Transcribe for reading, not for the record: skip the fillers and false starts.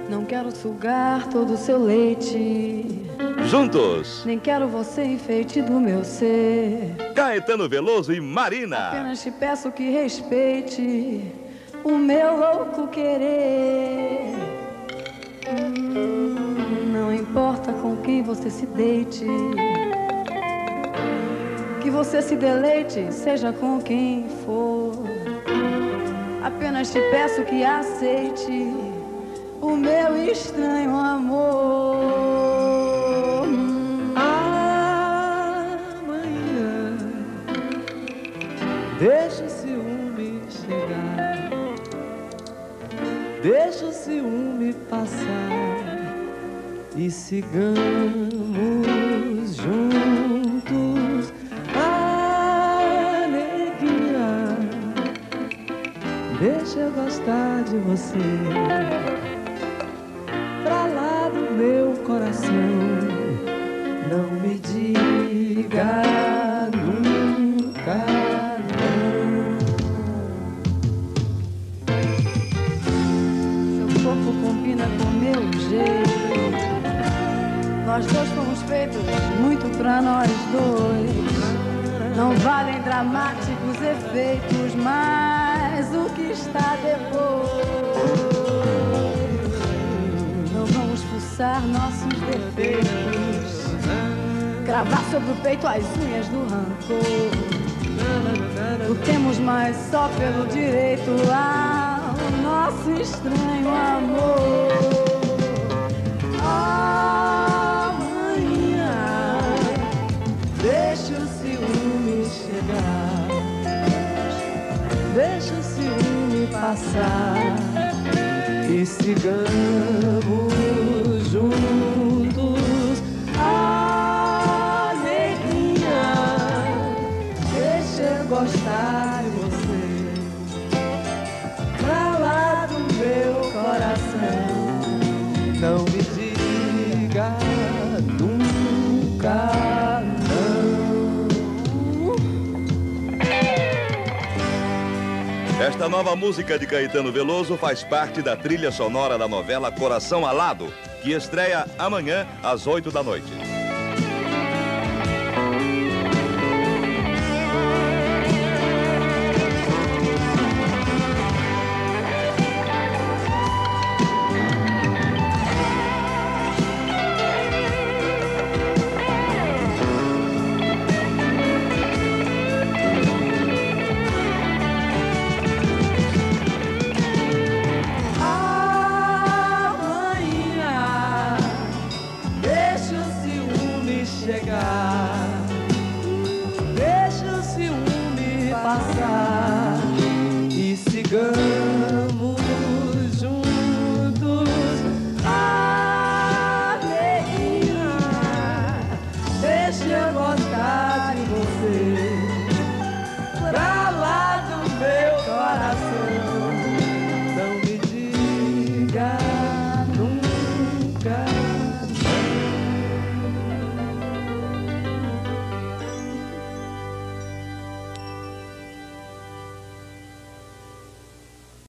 Não quero sugar todo o seu leite. Juntos, Nem quero você enfeite do meu ser. Caetano Veloso e Marina. Apenas te peço que respeite o meu louco querer. Não importa com quem você se deite, que você se deleite, seja com quem for. Apenas te peço que aceite o meu estranho amor. Amanhã deixa o ciúme chegar, deixa o ciúme passar e sigamos juntos. Alegria, deixa eu gostar de você. Pra lá do meu coração, não me diga nunca não. Seu corpo combina com meu jeito. Nós dois fomos feitos muito pra nós dois. Não valem dramáticos efeitos, mas o que está depois. Não vamos fuçar nossos defeitos, cravar sobre o peito as unhas do rancor. Lutemos mais só pelo direito ao nosso estranho amor. Amanhã Deixa o ciúme chegar, deixa o ciúme passar e sigamos juntos. Alegria, deixa eu gostar de você. Pra lá do meu coração, não me diga nunca. Esta nova música de Caetano Veloso faz parte da trilha sonora da novela Coração Alado, que estreia amanhã às 8 da noite. Deixa o ciúme passar e sigamos juntos. Alegria, deixa eu gostar de você. Pra lá do meu coração.